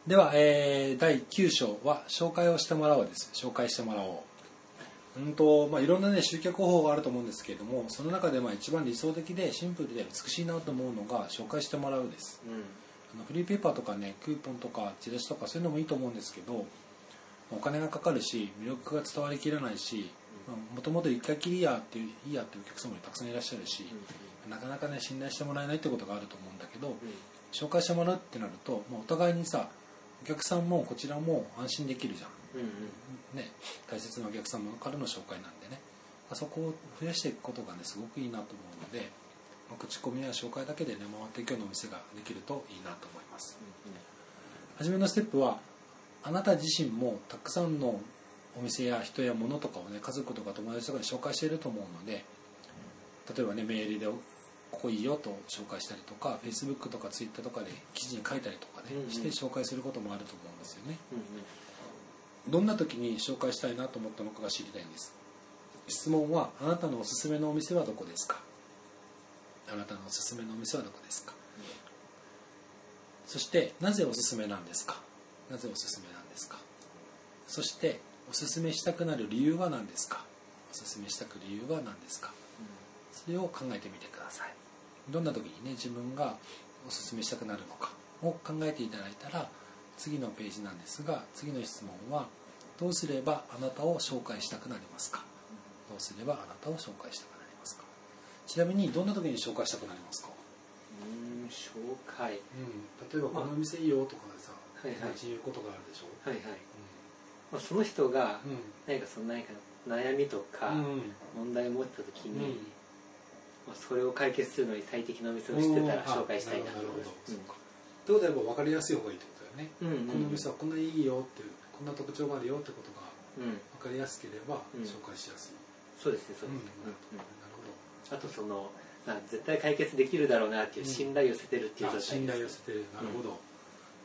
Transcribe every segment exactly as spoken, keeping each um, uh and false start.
では、えー、だいきゅう章は紹介をしてもらおうです。紹介してもらおう。うんとまあ、いろんなね集客方法があると思うんですけれども、その中でまあ一番理想的でシンプルで美しいなと思うのが紹介してもらうです、うん、あのフリーペーパーとかねクーポンとかチラシとかそういうのもいいと思うんですけど、お金がかかるし魅力が伝わりきらないし、もともと一回きりやっていういいやっていうお客様もたくさんいらっしゃるし、うん、なかなかね信頼してもらえないってことがあると思うんだけど、うん、紹介してもらうってなるともうお互いにさお客さんもこちらも安心できるじゃん、うんうんね、大切なお客様からの紹介なんでね、そこを増やしていくことがねすごくいいなと思うので、口コミや紹介だけでね回っていくようなお店ができるといいなと思います、うんうん、初めのステップはあなた自身もたくさんのお店や人や物とかをね家族とか友達とかに紹介していると思うので、例えばねメールでここいいよと紹介したりとか Facebook とか Twitter とかで記事に書いたりとかね、うんうん、して紹介することもあると思うんですよね、うんうん、どんな時に紹介したいなと思ったのかが知りたいんです。質問はあなたのおすすめのお店はどこですか、あなたのおすすめのお店はどこですか、うん、そしてなぜおすすめなんですか、なぜおすすめなんですか、そしておすすめしたくなる理由は何ですか、おすすめしたく理由は何ですか、うん、それを考えてみてください。どんな時にね自分がおすすめしたくなるのかを考えていただいたら、次のページなんですが、次の質問はどうすればあなたを紹介したくなりますか、どうすればあなたを紹介したくなりますか。ちなみにどんな時に紹介したくなりますか。 うーん紹介、 うん、例えばこのお店いいよとかでさ、 まあ、はいはい、 言うことがあるでしょ。 はいはい、うんまあ、その人が何かその何か悩みとか問題を持った時に、うんうんまあ、それを解決するのに最適なお店を知ってたら紹介したいなと思います。 ということはやっぱ分かりやすい方がいいってことだよね、うんうん、このお店はこんないいよっていうこんな特徴があるよってことが分かりやすければ紹介しやすい、 うん、そうですねそうですね、うんうん、なるほど。あとそのまあ、絶対解決できるだろうなっていう信頼を寄せてるっていう状態です、 うん、信頼を寄せてる、なるほど、うん、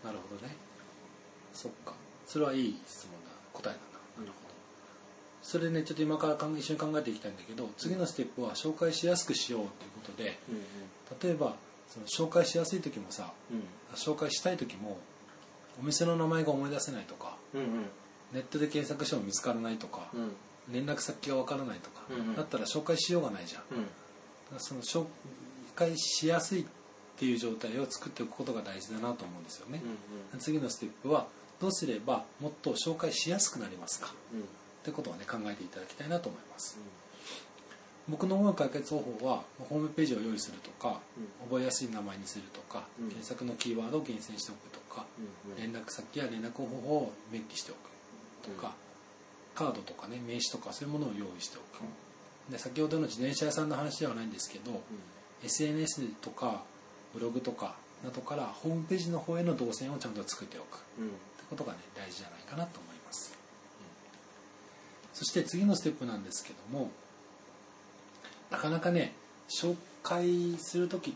なるほどね。そっか、それはいい質問だ、答えだな、なるほど。それねちょっと今から一緒に考えていきたいんだけど、次のステップは紹介しやすくしようということで、うんうん、例えばその紹介しやすい時もさ、うん、紹介したい時もお店の名前が思い出せないとか、うんうん、ネットで検索しても見つからないとか、うん、連絡先がわからないとか、うんうん、だったら紹介しようがないじゃん、うんその紹介しやすいっていう状態を作っておくことが大事だなと思うんですよね、うんうん、次のステップはどうすればもっと紹介しやすくなりますか、うん、ってことをね考えていただきたいなと思います、うん、僕の思う解決方法はホームページを用意するとか、うん、覚えやすい名前にするとか、うん、検索のキーワードを厳選しておくとか、うんうん、連絡先や連絡方法を明記しておくとか、うん、カードとかね名刺とかそういうものを用意しておく、うんで先ほどの自転車屋さんの話ではないんですけど、うん、エスエヌエス とかブログとかなどからホームページの方への動線をちゃんと作っておく、うん、ってことがね大事じゃないかなと思います、うん、そして次のステップなんですけども、なかなかね紹介する時って、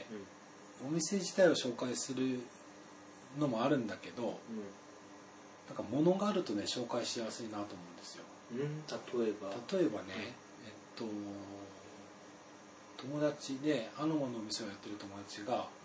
うん、お店自体を紹介するのもあるんだけど、うん、なんか物があるとね紹介しやすいなと思うんですよ、 うん、例えば例えばね、えっと友達でアノマのお店をやってる友達が、うんうん、あの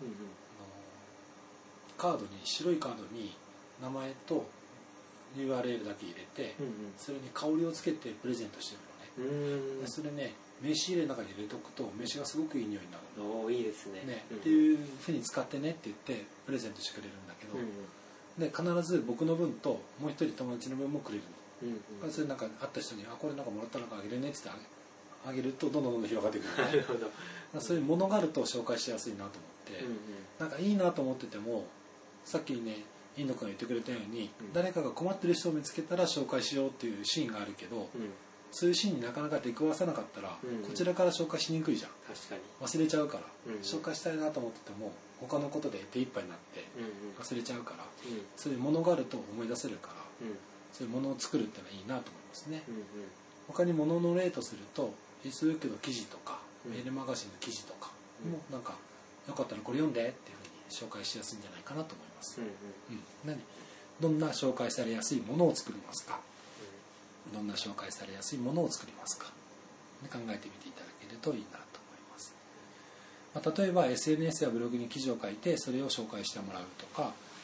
カードに白いカードに名前と ユーアールエル だけ入れて、うんうん、それに香りをつけてプレゼントしてるのね。うんそれね名刺入れの中に入れとくと名刺がすごくいい匂いになるの。 おいいですね、 ねうんうん、っていうふうに使ってねって言ってプレゼントしてくれるんだけど、うんうん、で必ず僕の分ともう一人友達の分もくれるの、うんうん、それなんか会った人にあこれなんかもらったのかあげるねって言ってあげるとどんどんどんどん広がっていくる、ね、なるほどそういうものがあると紹介しやすいなと思って、うんうん、なんかいいなと思っててもさっきねインド君が言ってくれたように、うん、誰かが困ってる人を見つけたら紹介しようっていうシーンがあるけど、うん、そういうシーンになかなか出くわさなかったら、うんうん、こちらから紹介しにくいじゃん。 確かに忘れちゃうから、 うんうん、 紹介したいなと思ってても他のことで手一杯になって忘れちゃうから、うんうん、そういうものがあると思い出せるから、うん、そういうものを作るってのはいいなと思いますね、うんうん、他にものの例とするとFacebook の記事とか、うん、メールマガジンの記事とかもなんかよかったらこれ読んでっていうふうに紹介しやすいんじゃないかなと思います、うんうんうん、何どんな紹介されやすいものを作りますか、うん、どんな紹介されやすいものを作りますか、考えてみていただけるといいなと思います、まあ、例えば エスエヌエス やブログに記事を書いてそれを紹介してもらうとか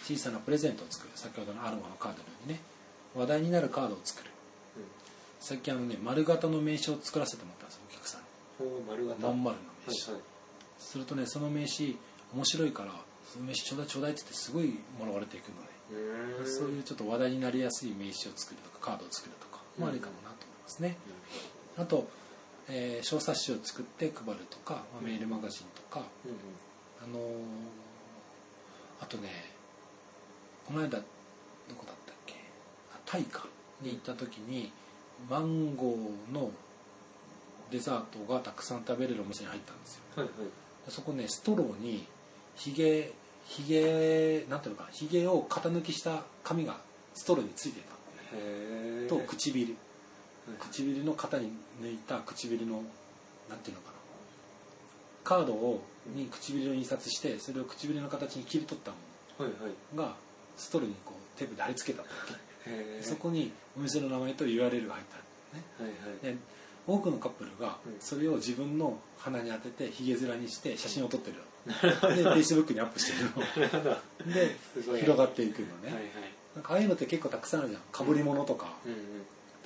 小さなプレゼントを作る、先ほどのアロマのカードのようにね、話題になるカードを作る、うん、最近あのね丸型の名刺を作らせてもらったんですよ、お客さんに。 お丸型まん丸の名刺、はいはい、するとねその名刺面白いからその名刺ちょうだいちょうだいって言ってすごいもらわれていくので、そういうちょっと話題になりやすい名刺を作るとかカードを作るとかもありかもなと思いますね、うん、あと、えー、小冊子を作って配るとか、まあ、メールマガジンとか、うんうん、あのー、あとねこの間どこだったっけ、タイかに行った時にマンゴーのデザートがたくさん食べれるお店に入ったんですよ、はいはい、そこねストローにひげひげなんていうのかな、ひげを型抜きした紙がストローについてたへと唇、唇の型に抜いた唇のなんていうのかな、カードをに唇を印刷してそれを唇の形に切り取ったものがストローにこうテープで貼り付けたんだへそこにお店の名前と ユーアールエル が入ってある、ねはいはい、で多くのカップルがそれを自分の鼻に当ててひげ面にして写真を撮ってるで Facebook にアップしてるので広がっていくのね、はいはい、なんかああいうのって結構たくさんあるじゃん、かぶり物とか、うんうん、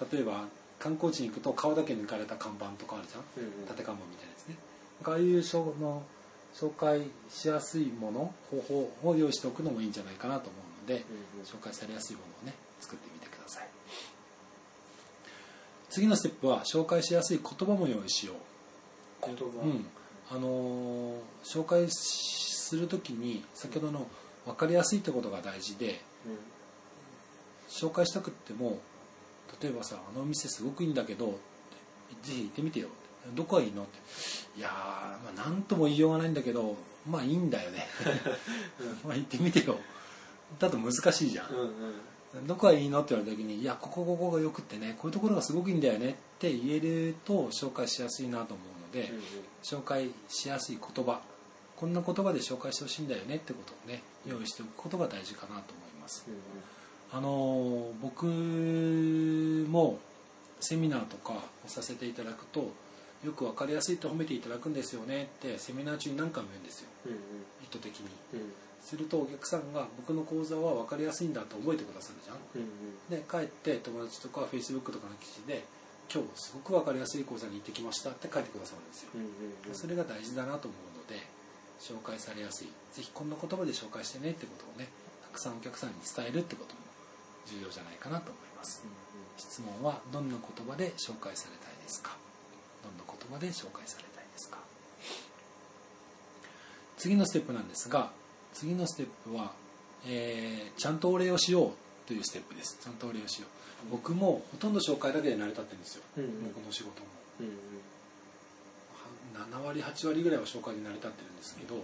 例えば観光地に行くと顔だけ抜かれた看板とかあるじゃん、うんうん、縦看板みたいなやつね、なんかああいう紹の紹介しやすいもの方法を用意しておくのもいいんじゃないかなと思うので、うんうん、紹介されやすいものをね作ってみてください。次のステップは紹介しやすい言葉も用意しよう。 言葉、 うんあのー、紹介するときに先ほどの分かりやすいってことが大事で、うん、紹介したくっても例えばさあのお店すごくいいんだけどぜひ行ってみてよどこがいいのっていやー、まあ、なんとも言いようがないんだけどまあいいんだよねまあ行ってみてよだと難しいじゃん、うんうん、どこがいいのって言われた時にいやここここがよくってねこういうところがすごくいいんだよねって言えると紹介しやすいなと思うので、うんうん、紹介しやすい言葉こんな言葉で紹介してほしいんだよねってことをね用意しておくことが大事かなと思います、うんうん、あの僕もセミナーとかをさせていただくとよく分かりやすいと褒めていただくんですよねってセミナー中に何回も言うんですよ、うんうん、意図的に、うん、するとお客さんが僕の講座は分かりやすいんだと覚えてくださるじゃん、うんうん、で帰って友達とか Facebook とかの記事で今日すごく分かりやすい講座に行ってきましたって書いてくださるんですよ、うんうんうん、それが大事だなと思うので紹介されやすいぜひこんな言葉で紹介してねってことをねたくさんお客さんに伝えるってことも重要じゃないかなと思います、うんうん、質問はどんな言葉で紹介されたいですか、どんな言葉で紹介されたいですか。次のステップなんですが次のステップは、えー、ちゃんとお礼をしようというステップです。ちゃんとお礼をしよう、うん、僕もほとんど紹介だけで成り立ってるんですよ、うんうん、僕の仕事も、うんうん、ななわりはちわりぐらいは紹介で成り立ってるんですけど、うん、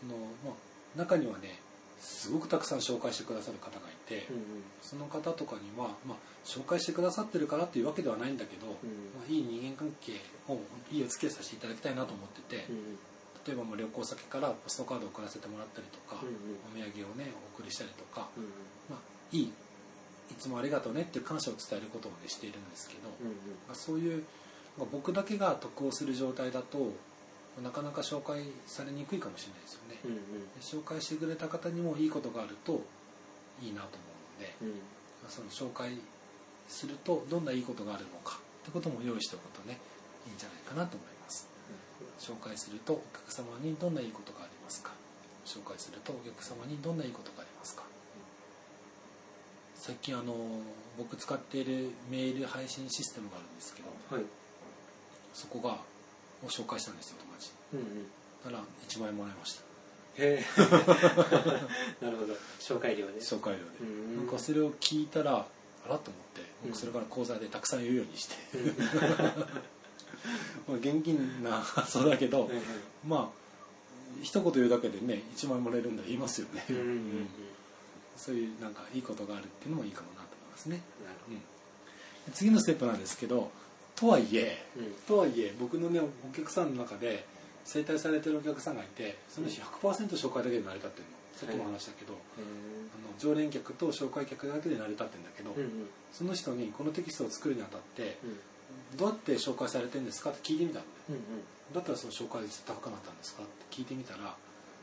のまあ、中にはねすごくたくさん紹介してくださる方がいて、うんうん、その方とかには、まあ、紹介してくださってるからっていうわけではないんだけど、うんまあ、いい人間関係をいいお付き合いさせていただきたいなと思ってて、うん、例えばもう旅行先からポストカードを送らせてもらったりとか、うんうん、お土産をねお送りしたりとか、うんうんまあ、いいいつもありがとうねっていう感謝を伝えることを、ね、しているんですけど、うんうんまあ、そういう、まあ、僕だけが得をする状態だとなかなか紹介されにくいかもしれないですよね、うんうん、紹介してくれた方にもいいことがあるといいなと思うので、うん、その紹介するとどんないいことがあるのかってことも用意しておくとねいいんじゃないかなと思います、うん、紹介するとお客様にどんないいことがありますか、紹介するとお客様にどんないいことがありますか、うん、最近あの僕使っているメール配信システムがあるんですけど、はい、そこがを紹介したんですよ友達、うんうん、だからいちまんえんもらいました。 へなるほど紹介料で紹介料でうんなんかそれを聞いたらあらと思って僕それから講座でたくさん言うようにして、うん、まあ現金な発想だけど、うんうん、まあ一言言うだけでねいちまんえんもらえるんだ言いますよね、うんうんうん、そういうなんかいいことがあるっていうのもいいかもなと思いますね。なるほど、うん、次のステップなんですけどとはいえ、うん、とはいえ僕のねお客さんの中で整体されてるお客さんがいてその人 ひゃくパーセント 紹介だけで成り立ってるのさっきも話したけど、はい、あの常連客と紹介客だけで成り立ってるんだけど、うんうん、その人にこのテキストを作るにあたって、うん、どうやって紹介されてるんですかって聞いてみたのね、うんうん、だったらその紹介率高くなったんですかって聞いてみたら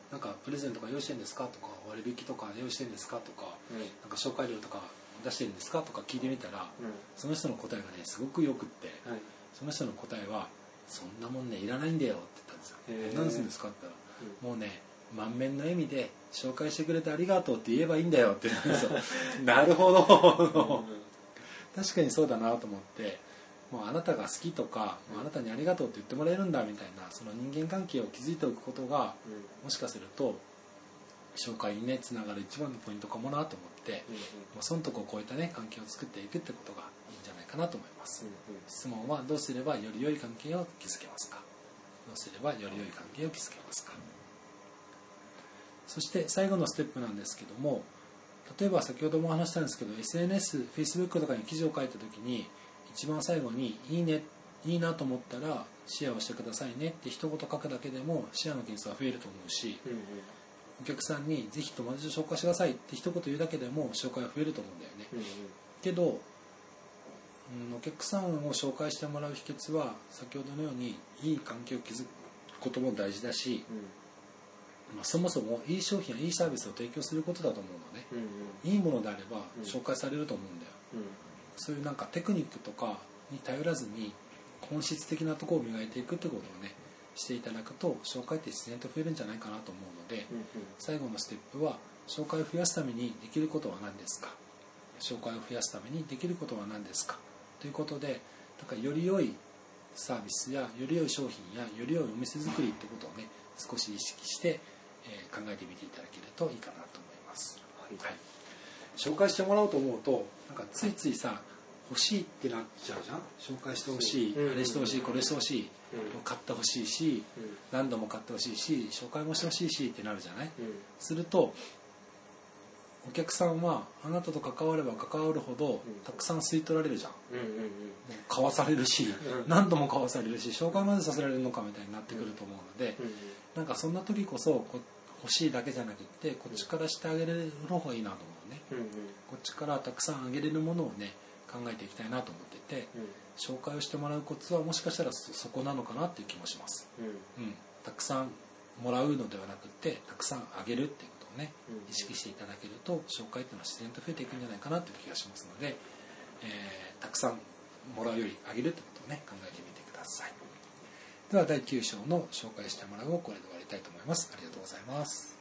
なんかプレゼントとか用意してるんですかとか、割引とか用意してるんですかとか、うん、なんか紹介料とか出してるんですかとか聞いてみたら、うん、その人の答えがねすごくよくって、はい、その人の答えはそんなもんねいらないんだよって言ったんですよ。え何するんですかって言ったら、うん、もうね満面の笑みで紹介してくれてありがとうって言えばいいんだよって言うんですよ。なるほど確かにそうだなと思って、もうあなたが好きとか、もうあなたにありがとうって言ってもらえるんだみたいな、その人間関係を築いておくことが、うん、もしかすると紹介にねつながる一番のポイントかもなと思って、うんうん、もうそのとこを超えたね関係を作っていくってことがいいんじゃないかなと思います、うんうん、質問はどうすればより良い関係を築けますか、どうすればより良い関係を築けますか。そして最後のステップなんですけども、例えば先ほども話したんですけど エスエヌエス、Facebook とかに記事を書いた時に一番最後にいいね、いいなと思ったらシェアをしてくださいねって一言書くだけでもシェアの件数は増えると思うし、うんうん、お客さんにぜひ友達を紹介してくださいって一言言うだけでも紹介は増えると思うんだよね、うんうん、けど、うん、お客さんを紹介してもらう秘訣は先ほどのようにいい関係を築くことも大事だし、うんまあ、そもそもいい商品やいいサービスを提供することだと思うのね、うんうん、いいものであれば紹介されると思うんだよ、うん、そういうなんかテクニックとかに頼らずに本質的なところを磨いていくってことをねしていただくと紹介って自然と増えるんじゃないかなと思うので、うんうん、最後のステップは紹介を増やすためにできることは何ですか、紹介を増やすためにできることは何ですかということで、だからより良いサービスやより良い商品やより良いお店作りってことをね少し意識してえー、考えてみていただけるといいかなと思います、はいはい、紹介してもらおうと思うとなんかついついさ欲しいってなっちゃうじゃん。紹介してほしい、うん、あれしてほしい、これしてほしい、うん、買ってほしいし、うん、何度も買ってほしいし紹介もしてほしいしってなるじゃない、うん、するとお客さんはあなたと関われば関わるほどたくさん吸い取られるじゃん、うんうんうん、買わされるし、うん、何度も買わされるし紹介までさせられるのかみたいになってくると思うので、うんうん、なんかそんな時こそこ欲しいだけじゃなくってこっちからしてあげれる方がいいなと思うね、うんうん、こっちからたくさんあげれるものをね考えていきたいなと思ってて、うん、紹介をしてもらうコツはもしかしたら そ, そこなのかなっていう気もします、うんうん、たくさんもらうのではなくってたくさんあげるっていうことをね、うん、意識していただけると紹介っていうのは自然と増えていくんじゃないかなという気がしますので、えー、たくさんもらうよりあげるってことをね考えてみてください。ではだいきゅう章の紹介してもらうをこれで終わりたいと思います。ありがとうございます。